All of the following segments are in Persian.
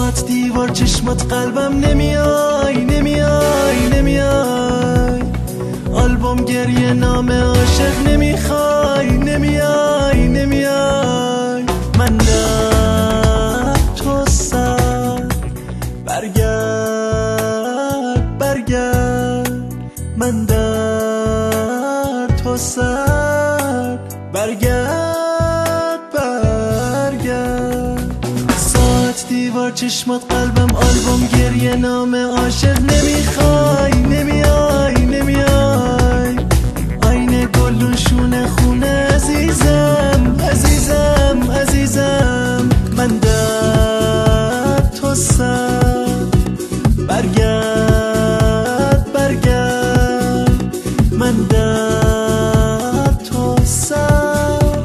ساعت دیوار چشمات قلبم نمیای نمیای نمیای. آلبوم گریه نام عاشق نمیخوای نمیای نمیای. من در تو سر برگرد برگرد. من در تو سر برگرد برگرد. ساعت دیوار چشمات قلبم آلبوم گریه نام عاشق نمیخوای نمیای نمیای. آینه گلون شونه خونه عزیزم عزیزم عزیزم. من در تو سر برگرد برگرد. من در تو سر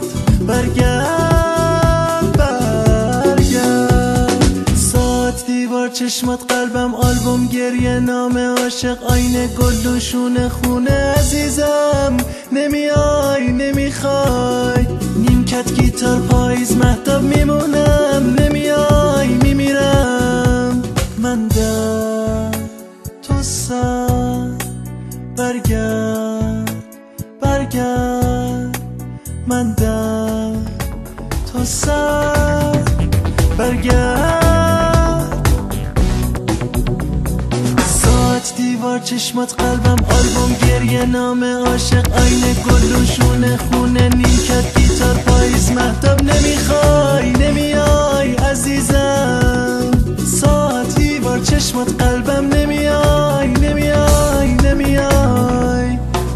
برگرد برگرد. ساعت دیوار چشمات قلبم آلبوم گریه نام عاشق آینه گلون شونه خونه عزیزم. نمیای نمیخوای. نیمکت گیتار پاییز مهتاب میمونم نمیای میمیرم. من در تو سر برگرد برگرد. من در تو سر برگرد. ساعت دیوار چشمات قلبم آلبوم گریه نام عاشق آینه گلون شونه خونه نیمکت گیتار پاییز مهتاب نمیخوای نمیای عزیزم. ساعت دیوار چشمات قلبم نمیای نمیای نمیای.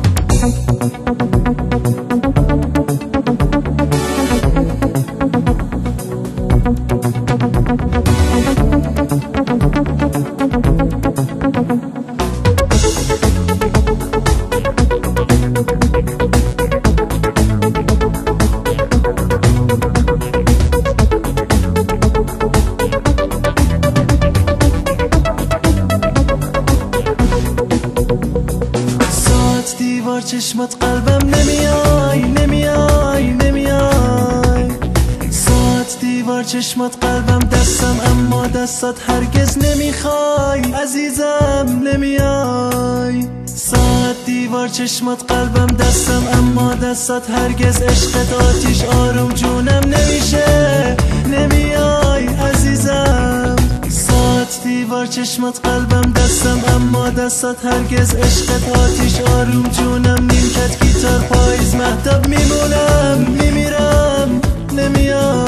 دیوار چشمات قلبم نمیای نمیای نمیای. ساعت دیوار چشمات قلبم دستم اما دستات هرگز نمیخوای عزیزم نمیای. ساعت دیوار چشمات قلبم دستم اما دستات هرگز عشقت آتیش آروم جونم نمیشه نمیای عزیزم. ساعت دیوار چشمات قلبم دستم اما دستات هرگز عشقت آتیش آروم جونم نیمکت گیتار پاییز مهتاب میمونم میمیرم نمیای.